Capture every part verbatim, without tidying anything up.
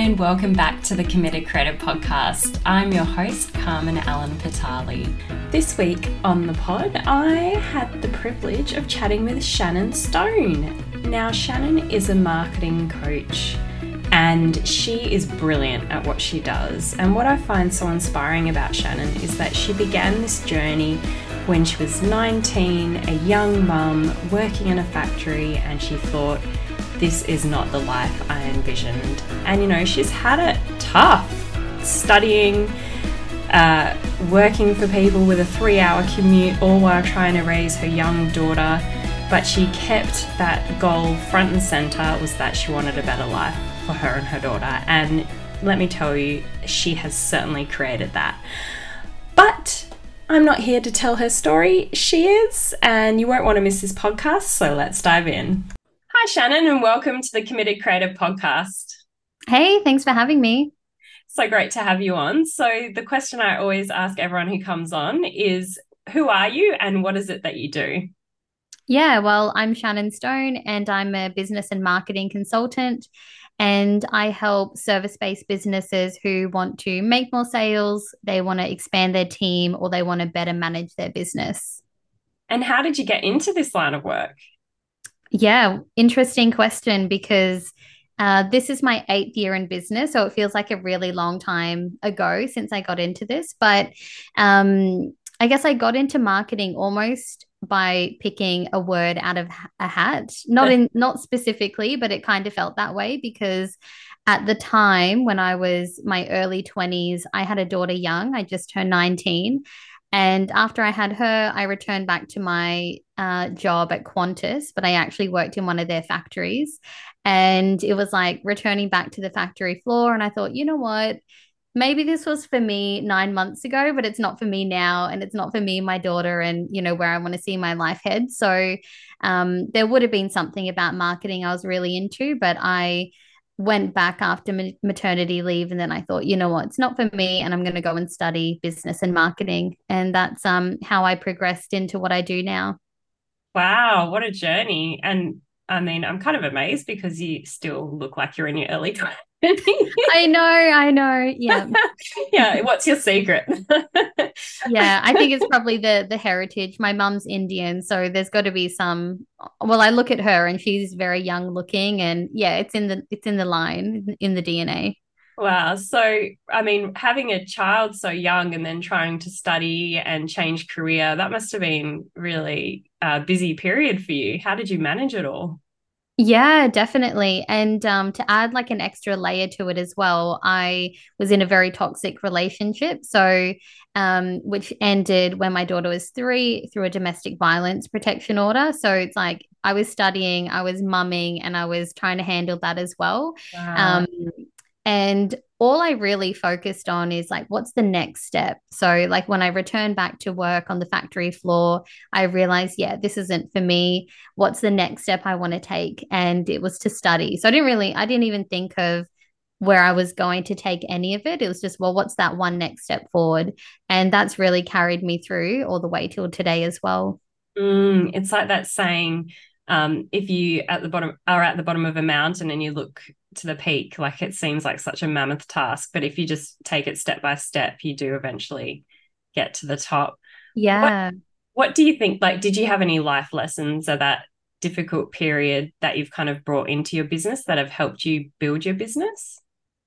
and welcome back to the Committed Creative Podcast. I'm your host, Carmen Allen Patali. This week on the pod, I had the privilege of chatting with Shannon Stone. Now, Shannon is a marketing coach and she is brilliant at what she does. And what I find so inspiring about Shannon is that she began this journey when she was nineteen, a young mum working in a factory, and she thought, this is not the life I envisioned. And you know, she's had it tough, studying, uh, working for people with a three hour commute, all while trying to raise her young daughter. But she kept that goal front and center, was that she wanted a better life for her and her daughter. And let me tell you, she has certainly created that. But I'm not here to tell her story, she is, and you won't want to miss this podcast, so let's dive in. Hi, Shannon, and welcome to the Committed Creative Podcast. Hey, thanks for having me. So great to have you on. So the question I always ask everyone who comes on is, who are you and what is it that you do? Yeah, well, I'm Shannon Stone and I'm a business and marketing consultant, and I help service-based businesses who want to make more sales, they want to expand their team, or they want to better manage their business. And how did you get into this line of work? Yeah, interesting question, because uh, this is my eighth year in business. So it feels like a really long time ago since I got into this. But um, I guess I got into marketing almost by picking a word out of a hat, not in not specifically, but it kind of felt that way because at the time when I was my early twenties, I had a daughter young. I just turned nineteen. And after I had her, I returned back to my uh, job at Qantas, but I actually worked in one of their factories. And it was like returning back to the factory floor. And I thought, you know what? Maybe this was for me nine months ago, but it's not for me now. And it's not for me, my daughter, and, you know, where I want to see my life head. So um, there would have been something about marketing I was really into, but I went back after maternity leave, and then I thought, you know what, it's not for me, and I'm going to go and study business and marketing. And that's um how I progressed into what I do now. Wow, what a journey. And I mean, I'm kind of amazed because you still look like you're in your early twenties. I know, I know. Yeah. Yeah, what's your secret? Yeah, I think it's probably the the heritage. My mum's Indian, so there's got to be some. Well, I look at her and she's very young looking, and yeah, it's in the it's in the line, in the D N A. Wow. So, I mean, having a child so young and then trying to study and change career, that must have been really a busy period for you. How did you manage it all? Yeah, definitely. And um, to add like an extra layer to it as well, I was in a very toxic relationship. So, um, which ended when my daughter was three through a domestic violence protection order. So it's like I was studying, I was mumming, and I was trying to handle that as well. Wow. Um, and all I really focused on is like, what's the next step? So, like, when I returned back to work on the factory floor, I realized, yeah, this isn't for me. What's the next step I want to take? And it was to study. So, I didn't really, I didn't even think of where I was going to take any of it. It was just, well, what's that one next step forward? And that's really carried me through all the way till today as well. Mm, it's like that saying, um, if you at the bottom are at the bottom of a mountain and you look to the peak, like it seems like such a mammoth task, but if you just take it step by step, you do eventually get to the top. What Yeah. what do you think? Like, did you have any life lessons of that difficult period that you've kind of brought into your business that have helped you build your business?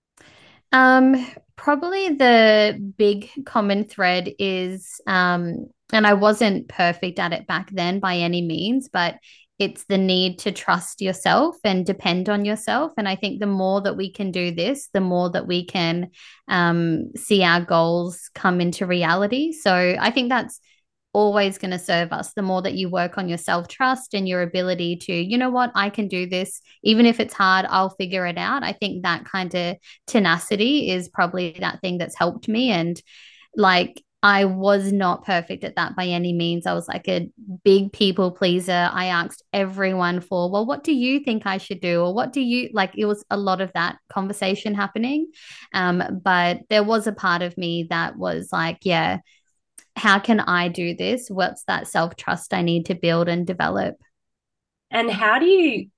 Um, Probably the big common thread is, um, and I wasn't perfect at it back then by any means, but it's the need to trust yourself and depend on yourself. And I think the more that we can do this, the more that we can um, see our goals come into reality. So I think that's always going to serve us. The more that you work on your self trust and your ability to, you know what, I can do this. Even if it's hard, I'll figure it out. I think that kind of tenacity is probably that thing that's helped me. And like, I was not perfect at that by any means. I was like a big people pleaser. I asked everyone for, well, what do you think I should do? Or what do you like? It was a lot of that conversation happening. Um, but there was a part of me that was like, yeah, how can I do this? What's that self trust I need to build and develop? And how do you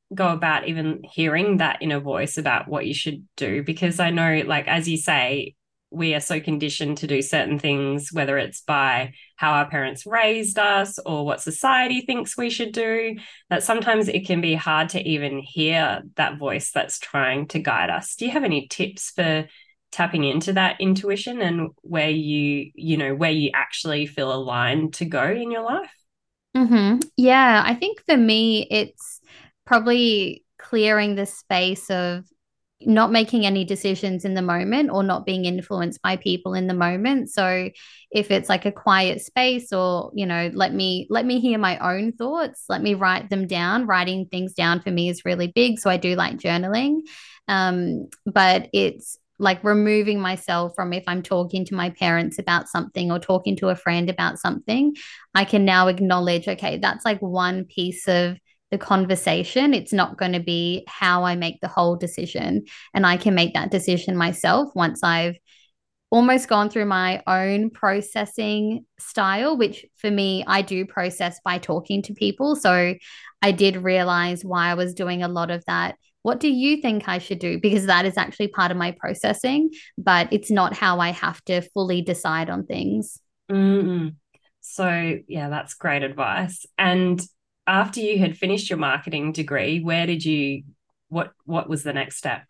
go about even hearing that inner voice about what you should do? Because I know, like, as you say, we are so conditioned to do certain things, whether it's by how our parents raised us or what society thinks we should do, that sometimes it can be hard to even hear that voice that's trying to guide us. Do you have any tips for tapping into that intuition and where you, you know, where you actually feel aligned to go in your life? Hmm. Yeah, I think for me, it's probably clearing the space of not making any decisions in the moment or not being influenced by people in the moment. So if it's like a quiet space or, you know, let me let me hear my own thoughts, let me write them down. Writing things down for me is really big. So I do like journaling. Um, but it's like removing myself from if I'm talking to my parents about something or talking to a friend about something, I can now acknowledge, okay, that's like one piece of the conversation. It's not going to be how I make the whole decision. And I can make that decision myself once I've almost gone through my own processing style, which for me, I do process by talking to people. So I did realize why I was doing a lot of that. What do you think I should do? Because that is actually part of my processing, but it's not how I have to fully decide on things. Mm-mm. So, yeah, that's great advice. And after you had finished your marketing degree, where did you, what, what was the next step?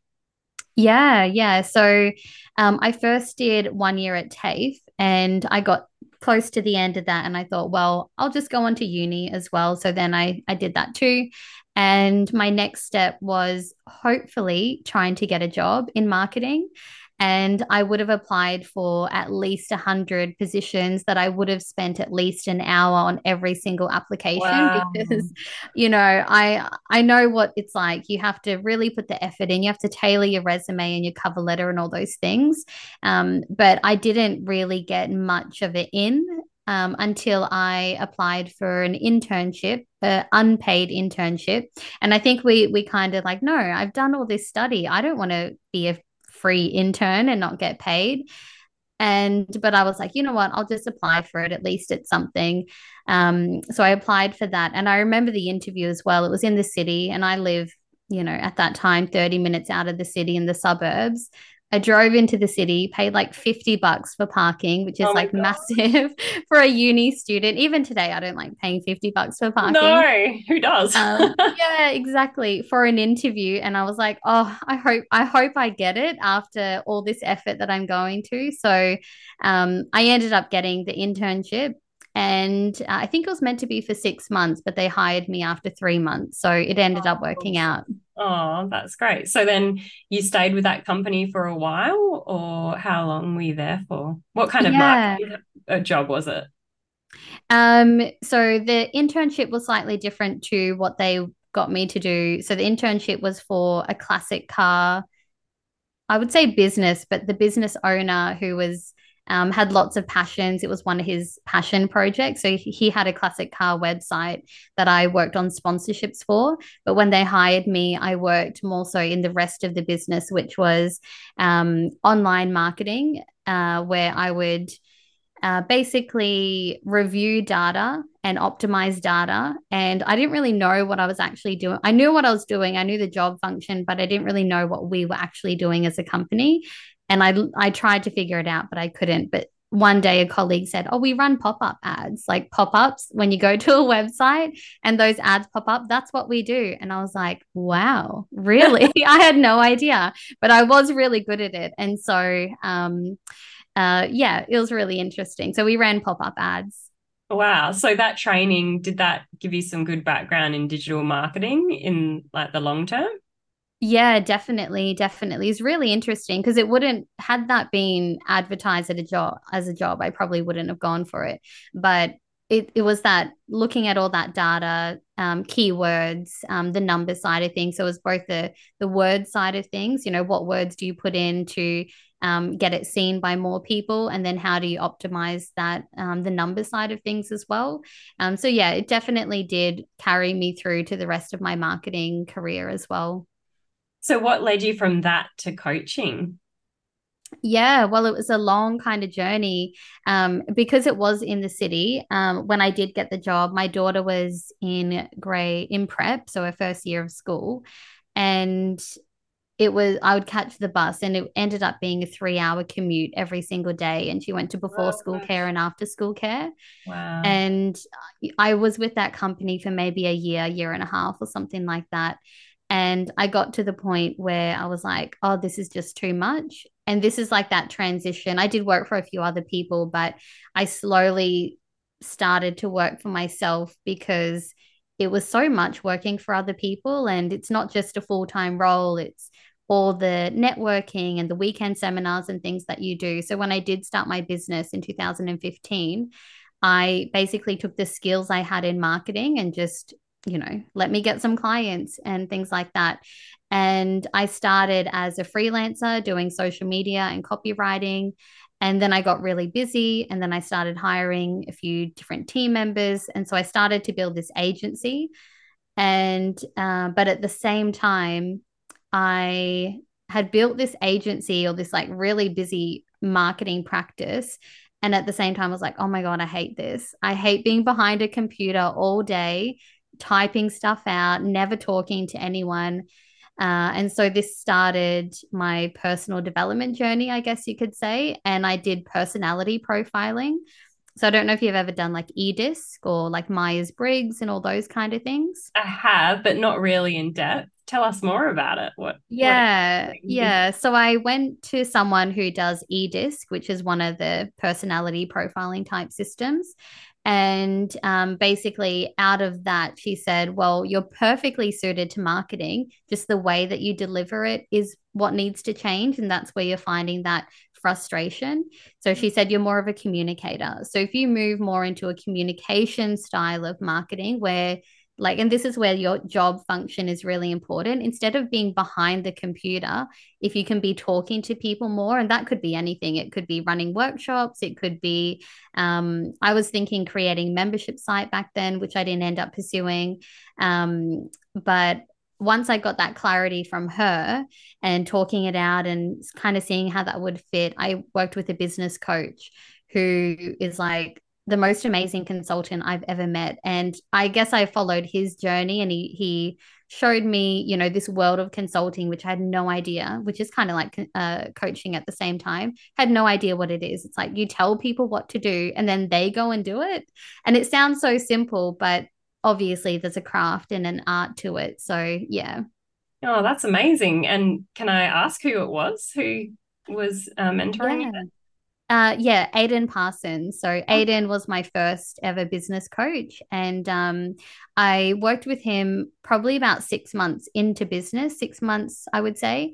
Yeah, yeah. So um, I first did one year at TAFE and I got close to the end of that and I thought, well, I'll just go on to uni as well. So then I, I did that too. And my next step was hopefully trying to get a job in marketing. And I would have applied for at least one hundred positions that I would have spent at least an hour on every single application Wow. because, you know, I I know what it's like. You have to really put the effort in. You have to tailor your resume and your cover letter and all those things. Um, but I didn't really get much of it in um, until I applied for an internship, an unpaid internship. And I think we we kind of like, no, I've done all this study. I don't want to be a free intern and not get paid. And but I was like, you know what, I'll just apply for it. At least it's something. Um, so I applied for that. And I remember the interview as well. It was in the city, and I live, you know, at that time, thirty minutes out of the city in the suburbs. I drove into the city, paid like fifty bucks for parking, which is Oh my like God. massive for a uni student. Even today, I don't like paying fifty bucks for parking. No, who does? Um, yeah, exactly. For an interview. And I was like, oh, I hope, I hope I get it after all this effort that I'm going to. So um, I ended up getting the internship. And uh, I think it was meant to be for six months, but they hired me after three months. So it ended up working out. Oh, that's great. So then you stayed with that company for a while, or how long were you there for? What kind of Yeah. marketing uh, job was it? Um, so the internship was slightly different to what they got me to do. So the internship was for a classic car, I would say business, but the business owner who was um, had lots of passions. It was one of his passion projects. So he, he had a classic car website that I worked on sponsorships for. But when they hired me, I worked more so in the rest of the business, which was um, online marketing, uh, where I would uh, basically review data and optimize data. And I didn't really know what I was actually doing. I knew what I was doing, I knew the job function, but I didn't really know what we were actually doing as a company. And I, I tried to figure it out, but I couldn't. But one day a colleague said, oh, we run pop-up ads, like pop-ups when you go to a website and those ads pop up. That's what we do. And I was like, wow, really? I had no idea, but I was really good at it. And so, um, uh, yeah, it was really interesting. So we ran pop-up ads. Wow. So that training, did that give you some good background in digital marketing in like the long term? Yeah, definitely, definitely. It's really interesting because it wouldn't had that been advertised at a job as a job, I probably wouldn't have gone for it. But it, it was that looking at all that data, um, keywords, um, the number side of things. So it was both the the word side of things, you know, what words do you put in to um, get it seen by more people, and then how do you optimize that, um, the number side of things as well. Um, so yeah, it definitely did carry me through to the rest of my marketing career as well. So what led you from that to coaching? Yeah, well, it was a long kind of journey um, because it was in the city. Um, when I did get the job, my daughter was in grade in prep, so her first year of school, and it was I would catch the bus, and it ended up being a three hour commute every single day. And she went to before Oh school care gosh. and after school care. Wow. And I was with that company for maybe a year, year and a half, or something like that. And I got to the point where I was like, oh, this is just too much. And this is like that transition. I did work for a few other people, but I slowly started to work for myself because it was so much working for other people. And it's not just a full time role, it's all the networking and the weekend seminars and things that you do. So when I did start my business in two thousand fifteen, I basically took the skills I had in marketing and just, you know, let me get some clients and things like that. And I started as a freelancer doing social media and copywriting. And then I got really busy and then I started hiring a few different team members. And so I started to build this agency. And, uh, but at the same time, I had built this agency or this like really busy marketing practice. And at the same time, I was like, oh my God, I hate this. I hate being behind a computer all day, typing stuff out, never talking to anyone. Uh, and so this started my personal development journey, I guess you could say. And I did personality profiling. So I don't know if you've ever done like eDisc or like Myers-Briggs and all those kind of things. I have, but not really in depth. Tell us more about it. What what Yeah, exactly is yeah. So I went to someone who does eDisc, which is one of the personality profiling type systems. And um, basically, out of that, she said, well, you're perfectly suited to marketing. Just the way that you deliver it is what needs to change. And that's where you're finding that frustration. So she said, you're more of a communicator. So if you move more into a communication style of marketing where like, and this is where your job function is really important. Instead of being behind the computer, if you can be talking to people more, and that could be anything, it could be running workshops, it could be, um, I was thinking creating membership site back then, which I didn't end up pursuing. Um, but once I got that clarity from her and talking it out and kind of seeing how that would fit, I worked with a business coach who is like, the most amazing consultant I've ever met. And I guess I followed his journey and he he showed me, you know, this world of consulting, which I had no idea, which is kind of like uh, coaching at the same time. Had no idea what it is. It's like you tell people what to do and then they go and do it. And it sounds so simple, but obviously there's a craft and an art to it. So yeah. Oh, that's amazing. And can I ask who it was who was uh, mentoring Yeah. Uh, yeah, Aiden Parsons. So you? Aiden was my first ever business coach, and um, I worked with him probably about six months into business, six months, I would say.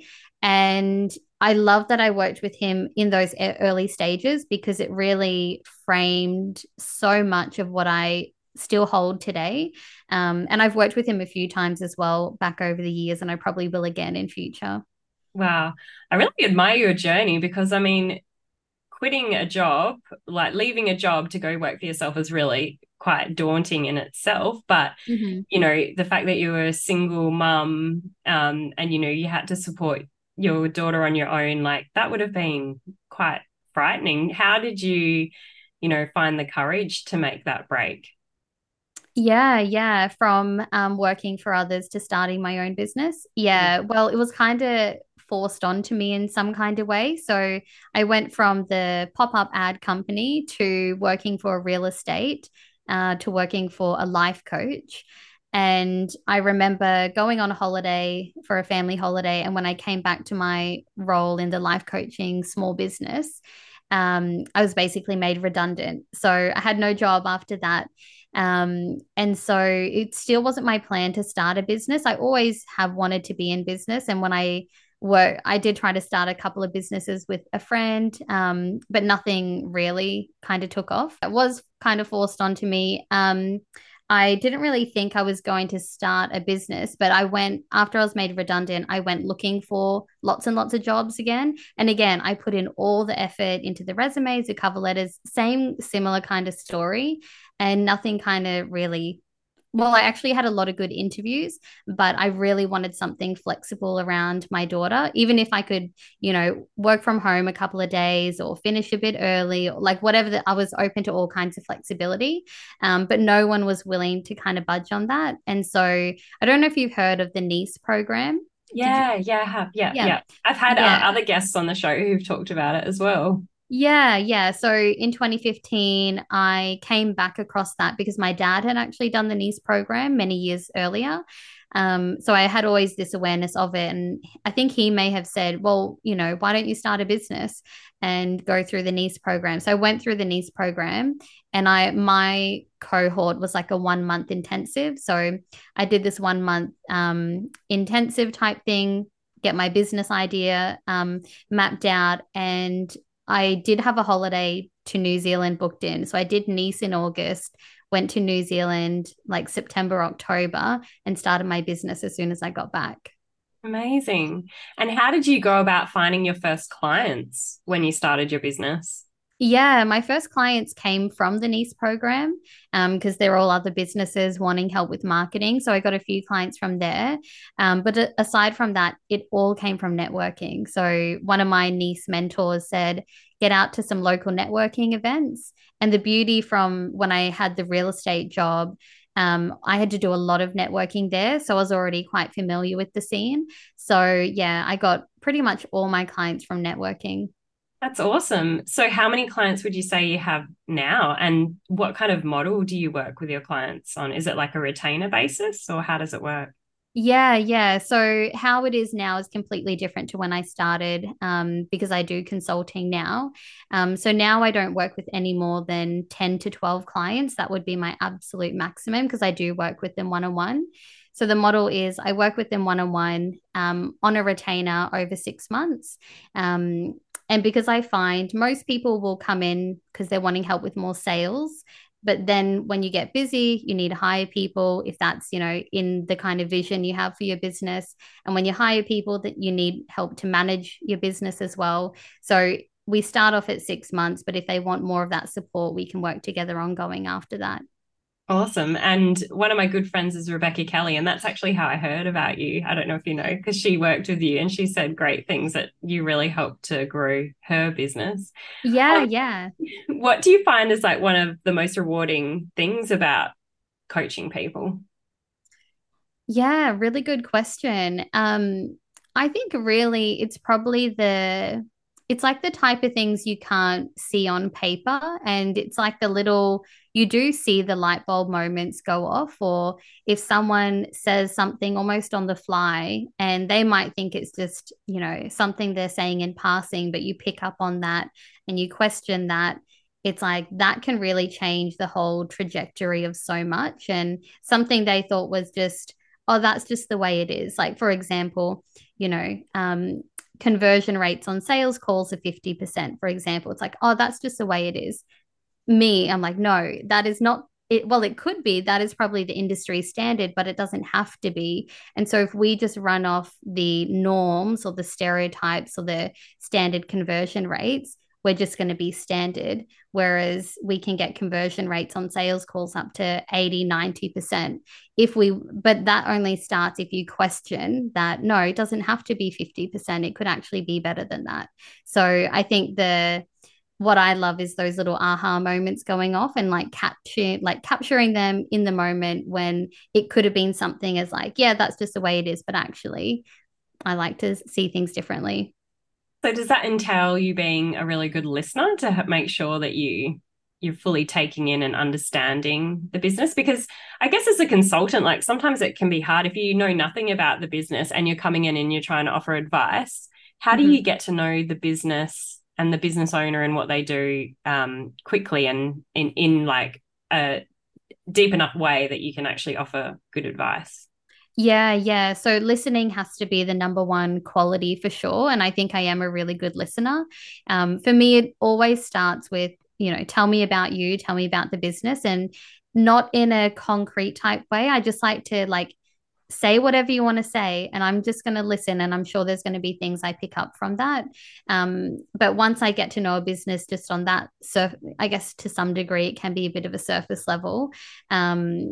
And I love that I worked with him in those e- early stages because it really framed so much of what I still hold today. Um, and I've worked with him a few times as well back over the years, and I probably will again in future. Wow. I really admire your journey because I mean, quitting a job, like leaving a job to go work for yourself is really quite daunting in itself. But, Mhm. you know, the fact that you were a single mum, um, and, you know, you had to support your daughter on your own, like that would have been quite frightening. How did you, you know, find the courage to make that break? Yeah, yeah. From um, working for others to starting my own business. Yeah. Well, it was kind of forced onto me in some kind of way. So I went from the pop-up ad company to working for real estate, uh, to working for a life coach. And I remember going on a holiday for a family holiday. And when I came back to my role in the life coaching small business, um, I was basically made redundant. So I had no job after that. Um, and so it still wasn't my plan to start a business. I always have wanted to be in business. And when I work, I did try to start a couple of businesses with a friend, um, but nothing really kind of took off. It was kind of forced onto me. Um, I didn't really think I was going to start a business, but I went after I was made redundant, I went looking for lots and lots of jobs again. And again, I put in all the effort into the resumes, the cover letters, same similar kind of story, and nothing kind of really well, I actually had a lot of good interviews, but I really wanted something flexible around my daughter, even if I could, you know, work from home a couple of days or finish a bit early, or like whatever that I was open to all kinds of flexibility. Um, but no one was willing to kind of budge on that. And so I don't know if you've heard of the NICE program. Did you? Yeah, yeah, I have. Yeah, Yeah. yeah. I've had uh, Yeah. other guests on the show who've talked about it as well. Yeah, yeah. So in twenty fifteen, I came back across that because my dad had actually done the NICE program many years earlier. Um, so I had always this awareness of it. And I think he may have said, well, you know, why don't you start a business and go through the NICE program? So I went through the NICE program and I my cohort was like a one month intensive. So I did this one month um intensive type thing, get my business idea um mapped out, and I did have a holiday to New Zealand booked in. So I did Nice in August, went to New Zealand like September, October, and started my business as soon as I got back. Amazing. And how did you go about finding your first clients when you started your business? Yeah, my first clients came from the NICE program um, because they're all other businesses wanting help with marketing. So I got a few clients from there. Um, but a- aside from that, it all came from networking. So one of my NICE mentors said, get out to some local networking events. And the beauty from when I had the real estate job, um, I had to do a lot of networking there. So I was already quite familiar with the scene. So yeah, I got pretty much all my clients from networking. That's awesome. So how many clients would you say you have now? And what kind of model do you work with your clients on? Is it like a retainer basis or how does it work? Yeah, yeah. So how it is now is completely different to when I started um, because I do consulting now. Um, so now I don't work with any more than ten to twelve clients. That would be my absolute maximum because I do work with them one on one. So the model is I work with them one on one um, on a retainer over six months. Um, and because I find most people will come in because they're wanting help with more sales, but then when you get busy, you need to hire people if that's, you know, in the kind of vision you have for your business. And when you hire people, that you need help to manage your business as well. So we start off at six months, but if they want more of that support, we can work together ongoing after that. Awesome. And one of my good friends is Rebecca Kelly, and that's actually how I heard about you. I don't know if you know, because she worked with you and she said great things that you really helped to grow her business. Yeah, Um, yeah. what do you find is like one of the most rewarding things about coaching people? Yeah, really good question. Um, I think really it's probably the it's like the type of things you can't see on paper, and it's like the little you do see the light bulb moments go off, or if someone says something almost on the fly and they might think it's just, you know, something they're saying in passing, but you pick up on that and you question that. It's like that can really change the whole trajectory of so much. And something they thought was just oh, that's just the way it is. Like, for example, you know, um, conversion rates on sales calls are fifty percent, for example. It's like, oh, that's just the way it is. Me, I'm like, no, that is not it. Well, it could be. That is probably the industry standard, but it doesn't have to be. And so if we just run off the norms or the stereotypes or the standard conversion rates, we're just going to be standard. Whereas we can get conversion rates on sales calls up to eighty, ninety percent if we, but that only starts if you question that, no, it doesn't have to be fifty percent. It could actually be better than that. So I think the, what I love is those little aha moments going off and like capture, like capturing them in the moment when it could have been something as like, yeah, that's just the way it is. But actually, I like to see things differently. So does that entail you being a really good listener to ha- make sure that you you're fully taking in and understanding the business? Because I guess as a consultant, like sometimes it can be hard if you know nothing about the business and you're coming in and you're trying to offer advice. How do you Mhm. get to know the business and the business owner and what they do um, quickly and in in like a deep enough way that you can actually offer good advice? Yeah, yeah. So listening has to be the number one quality for sure. And I think I am a really good listener. Um, for me, it always starts with, you know, tell me about you, tell me about the business, and not in a concrete type way. I just like to like say whatever you want to say, and I'm just going to listen. And I'm sure there's going to be things I pick up from that. Um, but once I get to know a business just on that, so I guess to some degree, it can be a bit of a surface level. Um,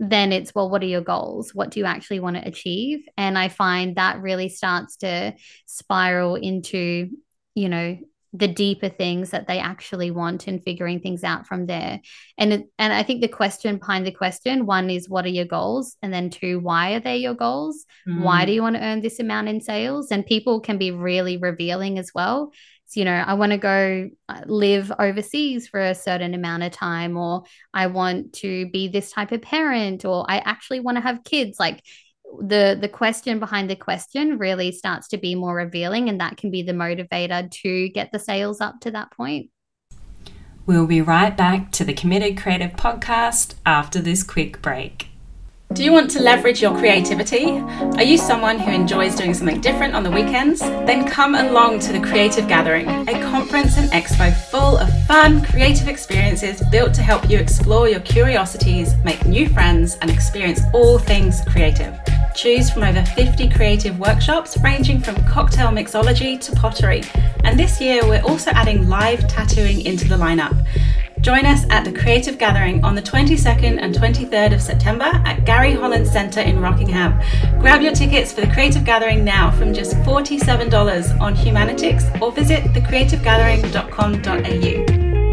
then it's, well, what are your goals? What do you actually want to achieve? And I find that really starts to spiral into, you know, the deeper things that they actually want and figuring things out from there. And it, and I think the question behind the question, one is what are your goals? And then two, why are they your goals? Why do Mm. you want to earn this amount in sales? And people can be really revealing as well. So, you know, I want to go uh, live overseas for a certain amount of time, or I want to be this type of parent, or I actually want to have kids. Like the the question behind the question really starts to be more revealing, and that can be the motivator to get the sales up to that point. We'll be right back to the Committed Creative podcast after this quick break. Do you want to leverage your creativity? Are you someone who enjoys doing something different on the weekends? Then come along to the Creative Gathering, a conference and expo full of fun, creative experiences built to help you explore your curiosities, make new friends, and experience all things creative. Choose from over fifty creative workshops ranging from cocktail mixology to pottery. And this year we're also adding live tattooing into the lineup. Join us at the Creative Gathering on the twenty-second and twenty-third of September at Gary Holland Centre in Rockingham. Grab your tickets for the Creative Gathering now from just forty-seven dollars on Humanitix, or visit the creative gathering dot com dot a u.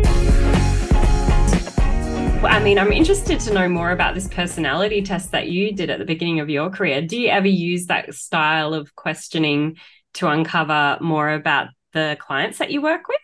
Well, I mean, I'm interested to know more about this personality test that you did at the beginning of your career. Do you ever use that style of questioning to uncover more about the clients that you work with?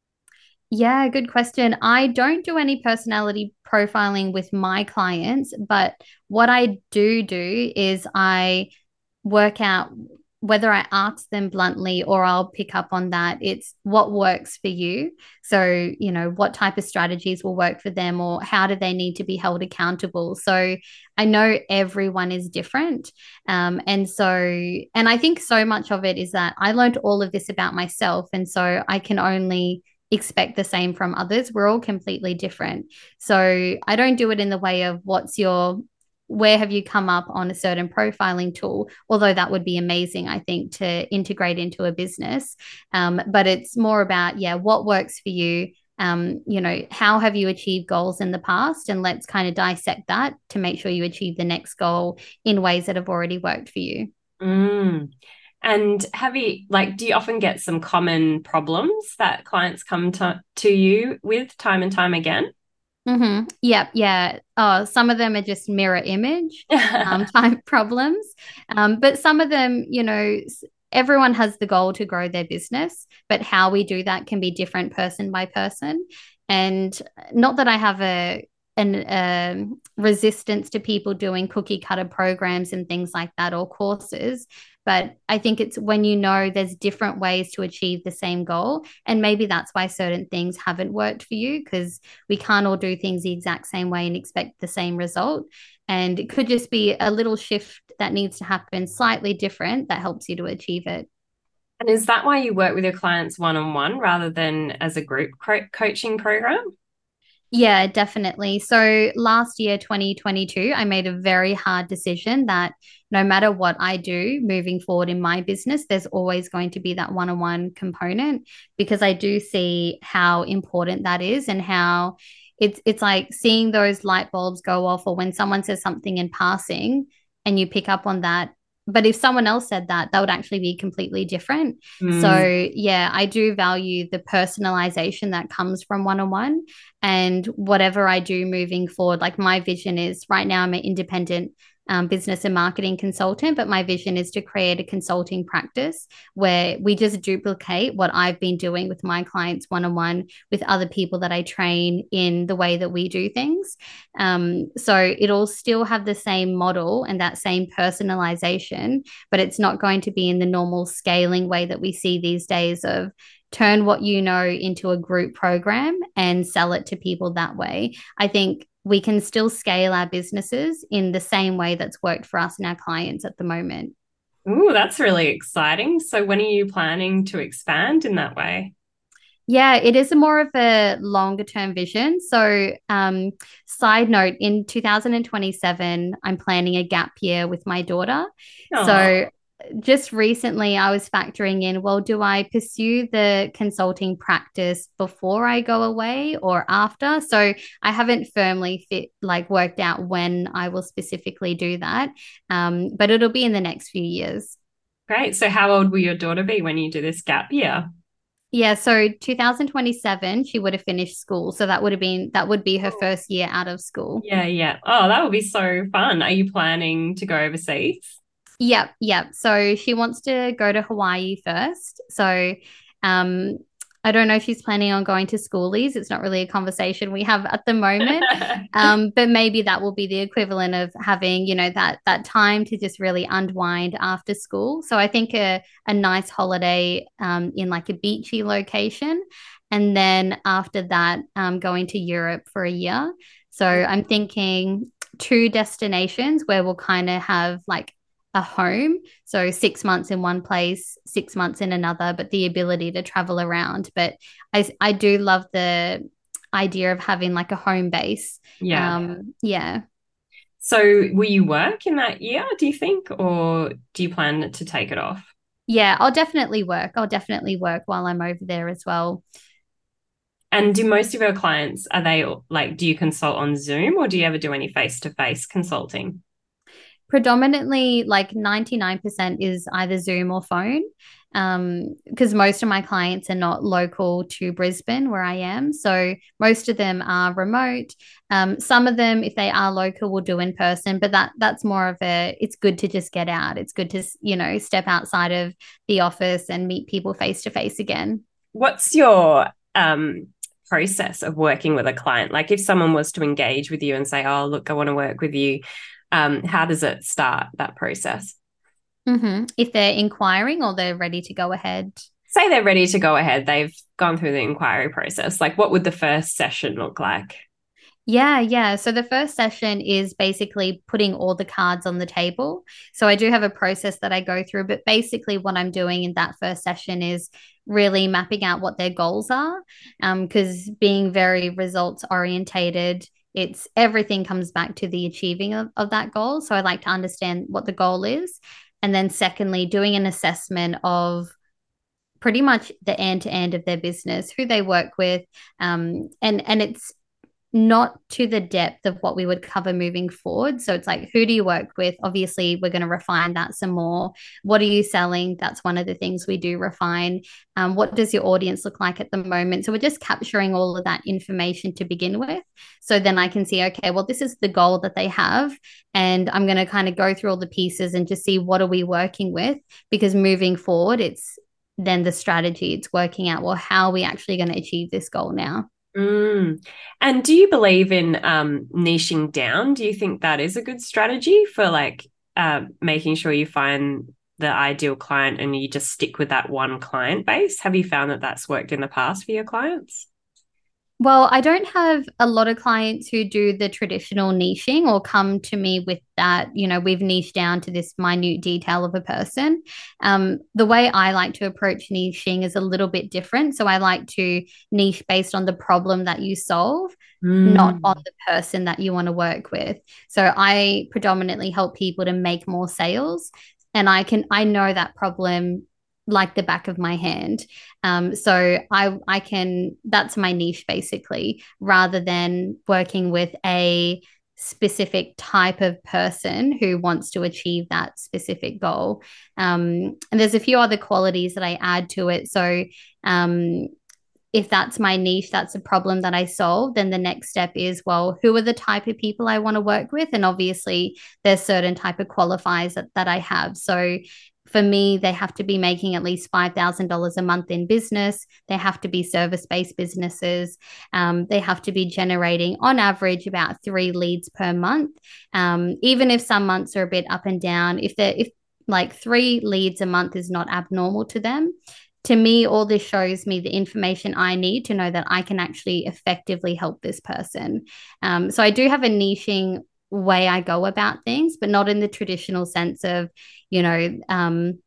Yeah, good question. I don't do any personality profiling with my clients, but what I do do is I work out whether I ask them bluntly or I'll pick up on that. It's what works for you. So, you know, what type of strategies will work for them, or how do they need to be held accountable? So I know everyone is different. Um, and so, and I think so much of it is that I learned all of this about myself. And so I can only expect the same from others. We're all completely different. So I don't do it in the way of what's your, where have you come up on a certain profiling tool, although that would be amazing, I think, to integrate into a business. Um, but it's more about, yeah, what works for you. Um, you know, how have you achieved goals in the past? And let's kind of dissect that to make sure you achieve the next goal in ways that have already worked for you. Mm. And have you, like, do you often get some common problems that clients come to, to you with time and time again? Mm-hmm. Yep. Yeah. Oh, some of them are just mirror image um, type problems. Um, but some of them, you know, everyone has the goal to grow their business, but how we do that can be different person by person. And not that I have a, an um, resistance to people doing cookie cutter programs and things like that, or courses. But I think it's when you know there's different ways to achieve the same goal. And maybe that's why certain things haven't worked for you, because we can't all do things the exact same way and expect the same result. And it could just be a little shift that needs to happen slightly different that helps you to achieve it. And is that why you work with your clients one-on-one rather than as a group co- coaching program? Yeah, definitely. So last year, twenty twenty-two, I made a very hard decision that no matter what I do moving forward in my business, there's always going to be that one-on-one component, because I do see how important that is, and how it's it's like seeing those light bulbs go off, or when someone says something in passing and you pick up on that. But if someone else said that, that would actually be completely different. Mm. So, yeah, I do value the personalization that comes from one-on-one. And whatever I do moving forward, like my vision is right now, I'm an independent um, business and marketing consultant, but my vision is to create a consulting practice where we just duplicate what I've been doing with my clients one-on-one with other people that I train in the way that we do things. Um, so it'll still have the same model and that same personalization, but it's not going to be in the normal scaling way that we see these days of turn what you know into a group program and sell it to people that way. I think we can still scale our businesses in the same way that's worked for us and our clients at the moment. Ooh, that's really exciting. So when are you planning to expand in that way? Yeah, it is a more of a longer term vision. So, um, side note, in two thousand twenty-seven, I'm planning a gap year with my daughter. Aww. So just recently I was factoring in, well, do I pursue the consulting practice before I go away or after? So I haven't firmly fit like worked out when I will specifically do that. Um, but it'll be in the next few years. Great. So how old will your daughter be when you do this gap year? Yeah, so two thousand twenty-seven, she would have finished school. So that would have been that would be her first year out of school. Yeah, yeah. Oh, that would be so fun. Are you planning to go overseas? Yep, yep. So she wants to go to Hawaii first. So um I don't know if she's planning on going to schoolies. It's not really a conversation we have at the moment. Um, but maybe that will be the equivalent of having, you know, that that time to just really unwind after school. So I think a, a nice holiday um, in like a beachy location. And then after that, um, going to Europe for a year. So I'm thinking two destinations where we'll kind of have like a home. So six months in one place, six months in another, but the ability to travel around. But I I do love the idea of having like a home base. Yeah. Um, yeah. So will you work in that year, do you think, or do you plan to take it off? Yeah, I'll definitely work. I'll definitely work while I'm over there as well. And do most of your clients, are they like, do you consult on Zoom or do you ever do any face-to-face consulting? Predominantly like ninety-nine percent is either Zoom or phone, um because most of my clients are not local to Brisbane where I am, so most of them are remote. Um some of them, if they are local, will do in person, but that that's more of a, it's good to just get out, it's good to, you know, step outside of the office and meet people face to face again. What's your um process of working with a client? Like if someone was to engage with you and say, oh, look, I want to work with you, um, how does it start, that process? Mm-hmm. If they're inquiring or they're ready to go ahead. Say they're ready to go ahead, they've gone through the inquiry process. Like what would the first session look like? Yeah, yeah. So the first session is basically putting all the cards on the table. So I do have a process that I go through, but basically what I'm doing in that first session is really mapping out what their goals are. Um, because being very results orientated, it's everything comes back to the achieving of, of that goal. So I like to understand what the goal is. And then secondly, doing an assessment of pretty much the end to end of their business, who they work with, um, and and it's not to the depth of what we would cover moving forward. So it's like, who do you work with? Obviously, we're going to refine that some more. What are you selling? That's one of the things we do refine. Um, what does your audience look like at the moment? So we're just capturing all of that information to begin with. So then I can see, okay, well, this is the goal that they have. And I'm going to kind of go through all the pieces and just see what are we working with? Because moving forward, it's then the strategy, it's working out, well, how are we actually going to achieve this goal now? Mm. And do you believe in um, niching down? Do you think that is a good strategy for like uh, making sure you find the ideal client and you just stick with that one client base? Have you found that that's worked in the past for your clients? Well, I don't have a lot of clients who do the traditional niching or come to me with that, you know, we've niched down to this minute detail of a person. Um, the way I like to approach niching is a little bit different. So I like to niche based on the problem that you solve, Mm. not on the person that you want to work with. So I predominantly help people to make more sales. And I can, I know that problem like the back of my hand. Um, so I I can, that's my niche basically, rather than working with a specific type of person who wants to achieve that specific goal. Um, and there's a few other qualities that I add to it. So um, if that's my niche, that's a problem that I solve, then the next step is, well, who are the type of people I want to work with? And obviously there's certain type of qualifiers that, that I have. So for me, they have to be making at least five thousand dollars a month in business. They have to be service-based businesses. Um, they have to be generating, on average, about three leads per month. Um, even if some months are a bit up and down, if they're, if like three leads a month is not abnormal to them, to me, all this shows me the information I need to know that I can actually effectively help this person. Um, so I do have a niching way I go about things, but not in the traditional sense of, you know, um,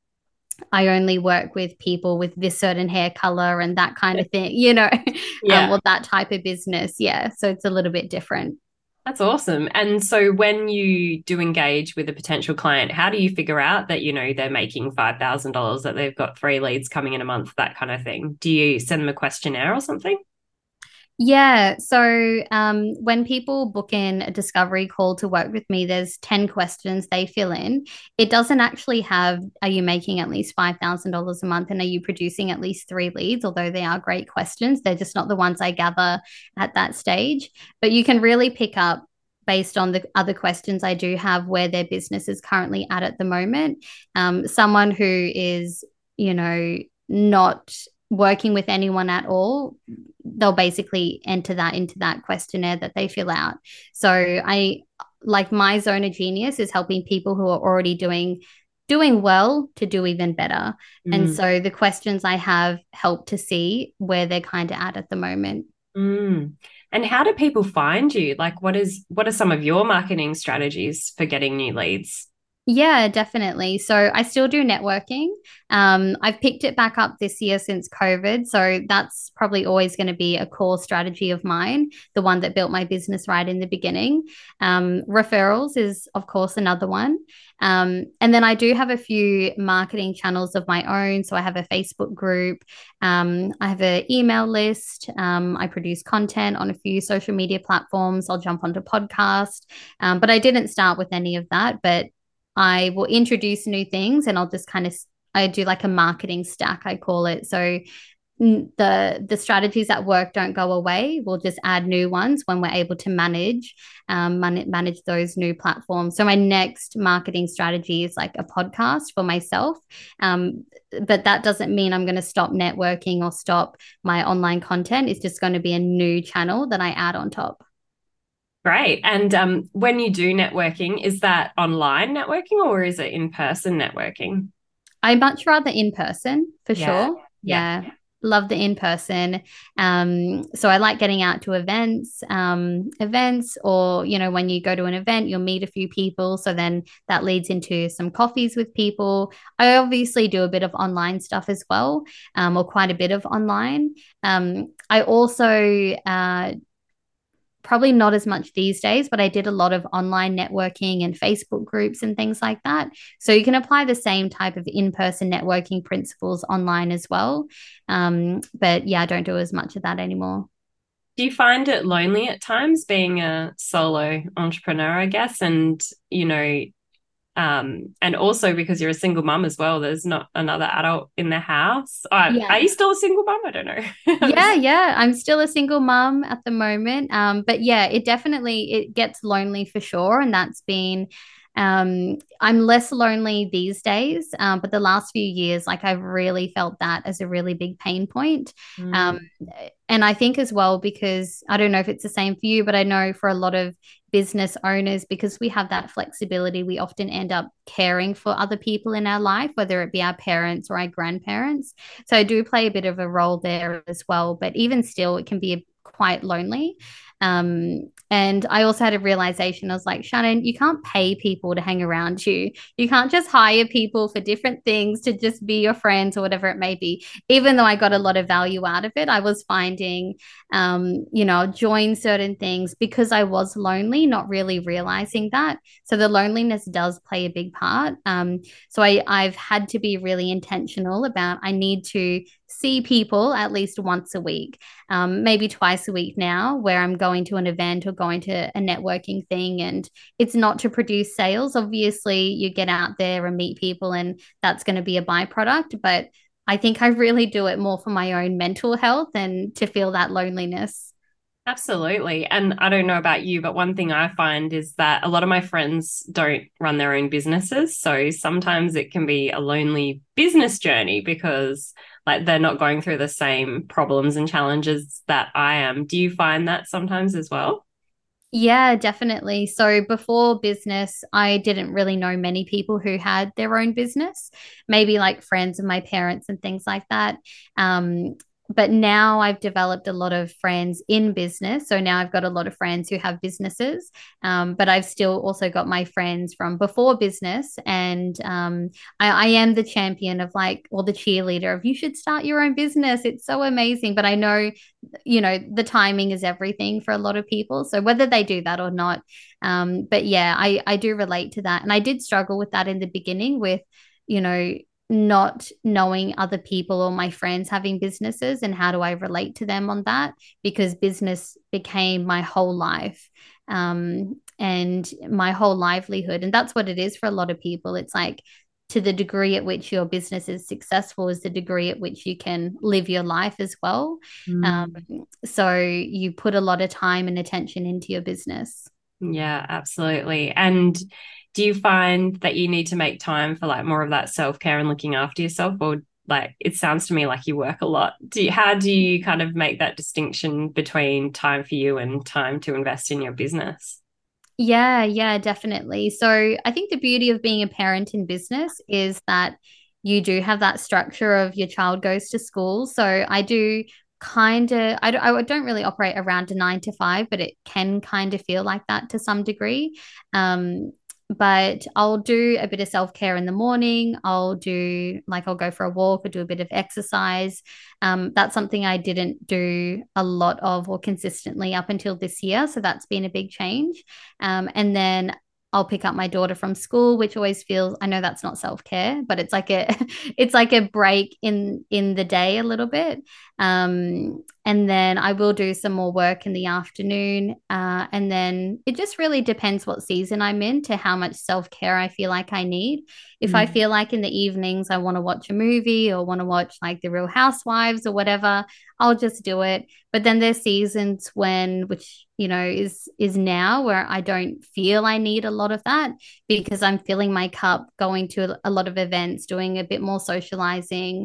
I only work with people with this certain hair color and that kind of thing, you know, Yeah. um, or that type of business. Yeah. So it's a little bit different. That's awesome. And so when you do engage with a potential client, how do you figure out that, you know, they're making five thousand dollars, that they've got three leads coming in a month, that kind of thing? Do you send them a questionnaire or something? Yeah. So um, when people book in a discovery call to work with me, there's ten questions they fill in. It doesn't actually have, are you making at least five thousand dollars a month and are you producing at least three leads? Although they are great questions, they're just not the ones I gather at that stage. But you can really pick up based on the other questions I do have where their business is currently at at the moment. Um, someone who is, you know, not working with anyone at all, they'll basically enter that into that questionnaire that they fill out. So I like my zone of genius is helping people who are already doing doing well to do even better. Mm. And so the questions I have help to see where they're kind of at at the moment. Mm. And how do people find you? Like, what is what are some of your marketing strategies for getting new leads? Yeah, definitely. So I still do networking. Um, I've picked it back up this year since COVID. So that's probably always going to be a core strategy of mine, the one that built my business right in the beginning. Um, referrals is, of course, another one. Um, and then I do have a few marketing channels of my own. So I have a Facebook group. Um, I have an email list. Um, I produce content on a few social media platforms. I'll jump onto podcast. Um, but I didn't start with any of that. But I will introduce new things and I'll just kind of I do like a marketing stack, I call it. So the the strategies that work don't go away. We'll just add new ones when we're able to manage um, man- manage those new platforms. So my next marketing strategy is like a podcast for myself. Um, but that doesn't mean I'm going to stop networking or stop my online content. It's just going to be a new channel that I add on top. Great. And um, when you do networking, is that online networking or is it in-person networking? I much rather in person for Yeah. sure. Yeah. yeah. Love the in person. Um, so I like getting out to events, um, events, or you know, when you go to an event, you'll meet a few people. So then that leads into some coffees with people. I obviously do a bit of online stuff as well, um, or quite a bit of online. Um, I also uh, probably not as much these days, but I did a lot of online networking and Facebook groups and things like that. So you can apply the same type of in-person networking principles online as well. Um, but yeah, I don't do as much of that anymore. Do you find it lonely at times being a solo entrepreneur, I guess? And, you know, um, and also because you're a single mum as well, there's not another adult in the house. Uh, Yeah. Are you still a single mum? I don't know. Yeah, yeah. I'm still a single mum at the moment. Um, but yeah, it definitely it gets lonely for sure. And that's been um I'm less lonely these days. Um, but the last few years, like I've really felt that as a really big pain point. Mm. Um, and I think as well, because I don't know if it's the same for you, but I know for a lot of business owners, because we have that flexibility, we often end up caring for other people in our life, whether it be our parents or our grandparents. So I do play a bit of a role there as well. But even still, it can be quite lonely. Um, and I also had a realization. I was like, Shannon, you can't pay people to hang around you. You can't just hire people for different things to just be your friends or whatever it may be. Even though I got a lot of value out of it, I was finding, um, you know, join certain things because I was lonely, not really realizing that. So the loneliness does play a big part. Um, so I, I've had to be really intentional about I need to see people at least once a week, um, maybe twice a week now, where I'm going to an event or going to a networking thing. And it's not to produce sales. Obviously, you get out there and meet people, and that's going to be a byproduct. But I think I really do it more for my own mental health and to feel that loneliness. Absolutely. And I don't know about you, but one thing I find is that a lot of my friends don't run their own businesses. So sometimes it can be a lonely business journey because like they're not going through the same problems and challenges that I am. Do you find that sometimes as well? Yeah, definitely. So before business, I didn't really know many people who had their own business, maybe like friends of my parents and things like that. Um, but now I've developed a lot of friends in business. So now I've got a lot of friends who have businesses, um, but I've still also got my friends from before business. And um, I, I am the champion of like, or the cheerleader of you should start your own business. It's so amazing. But I know, you know, the timing is everything for a lot of people. So whether they do that or not, um, but yeah, I, I do relate to that. And I did struggle with that in the beginning with, you know, not knowing other people or my friends having businesses and how do I relate to them on that, because business became my whole life, um, and my whole livelihood. And that's what it is for a lot of people. It's like to the degree at which your business is successful is the degree at which you can live your life as well. Mm. Um, so you put a lot of time and attention into your business. Yeah, absolutely. And do you find that you need to make time for like more of that self-care and looking after yourself, or like it sounds to me like you work a lot? Do you, how do you kind of make that distinction between time for you and time to invest in your business? Yeah, yeah, definitely. So I think the beauty of being a parent in business is that you do have that structure of your child goes to school. So I do kind of, I don't, I don't really operate around a nine to five, but it can kind of feel like that to some degree. Um, but I'll do a bit of self care in the morning. I'll do like I'll go for a walk or do a bit of exercise. Um, that's something I didn't do a lot of or consistently up until this year. So that's been a big change. Um, and then I'll pick up my daughter from school, which always feels, I know that's not self-care, but it's like a it's like a break in in the day a little bit. Um, and then I will do some more work in the afternoon. Uh, and then it just really depends what season I'm in to how much self-care I feel like I need. If I Mm. feel like in the evenings I want to watch a movie or want to watch like The Real Housewives or whatever, I'll just do it. But then there's seasons when, which, you know, is is now where I don't feel I need a lot of that because I'm filling my cup, going to a lot of events, doing a bit more socializing,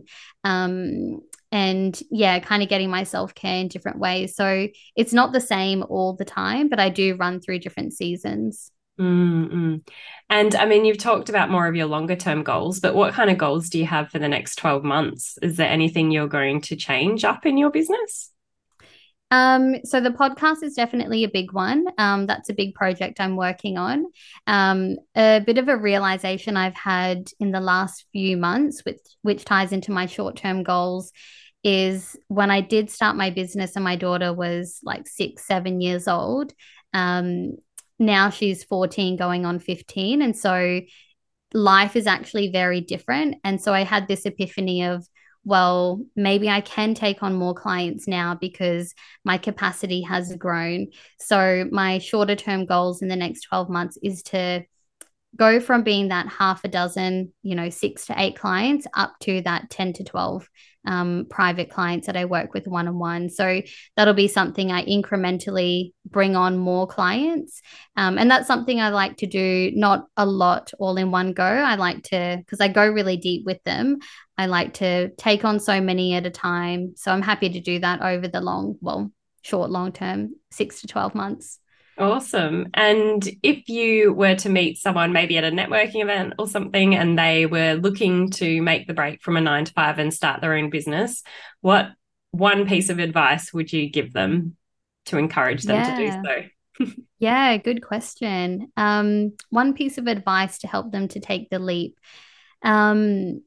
um, and yeah, kind of getting my self-care in different ways. So it's not the same all the time, but I do run through different seasons. Mm-mm. And I mean, you've talked about more of your longer term goals, but what kind of goals do you have for the next twelve months? Is there anything you're going to change up in your business? Um, so the podcast is definitely a big one. Um, that's a big project I'm working on. Um, a bit of a realization I've had in the last few months, which which ties into my short-term goals, is when I did start my business and my daughter was like six, seven years old. Um, now she's fourteen going on fifteen. And so life is actually very different. And so I had this epiphany of, well, maybe I can take on more clients now because my capacity has grown. So my shorter term goals in the next twelve months is to go from being that half a dozen, you know, six to eight clients up to that ten to twelve um, private clients that I work with one on one. So that'll be something I incrementally bring on more clients. Um, and that's something I like to do, not a lot all in one go. I like to, because I go really deep with them, I like to take on so many at a time. So I'm happy to do that over the long, well, short, long term, six to twelve months. Awesome. And if you were to meet someone maybe at a networking event or something and they were looking to make the break from a nine to five and start their own business, what one piece of advice would you give them to encourage them to do Yeah. so? Yeah, good question. Um, one piece of advice to help them to take the leap. Um,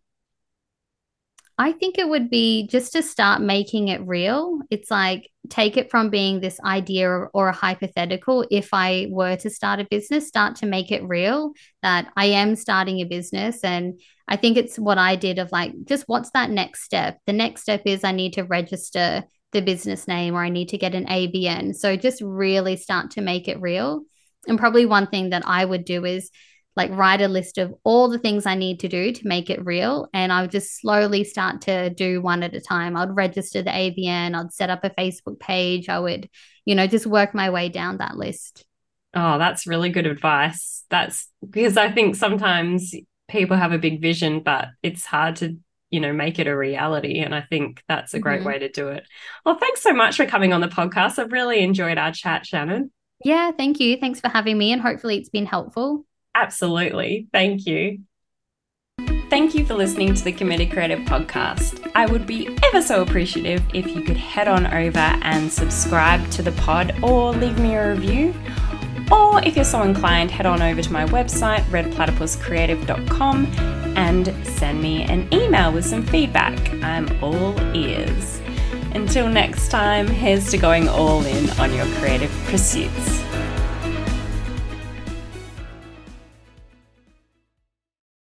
I think it would be just to start making it real. It's like take it from being this idea or, or a hypothetical. If I were to start a business, start to make it real that I am starting a business. And I think it's what I did of like, just what's that next step? The next step is I need to register the business name or I need to get an A B N. So just really start to make it real. And probably one thing that I would do is like write a list of all the things I need to do to make it real. And I would just slowly start to do one at a time. I'd register the A B N, I'd set up a Facebook page. I would, you know, just work my way down that list. Oh, that's really good advice. That's because I think sometimes people have a big vision, but it's hard to, you know, make it a reality. And I think that's a great Mm-hmm. way to do it. Well, thanks so much for coming on the podcast. I've really enjoyed our chat, Shannon. Yeah, thank you. Thanks for having me. And hopefully it's been helpful. Absolutely. Thank you. thank you for listening to the Committed Creative Podcast. I would be ever so appreciative if you could head on over and subscribe to the pod or leave me a review. Or if you're so inclined, head on over to my website, red platypus creative dot com, and send me an email with some feedback. I'm all ears. Until next time, here's to going all in on your creative pursuits.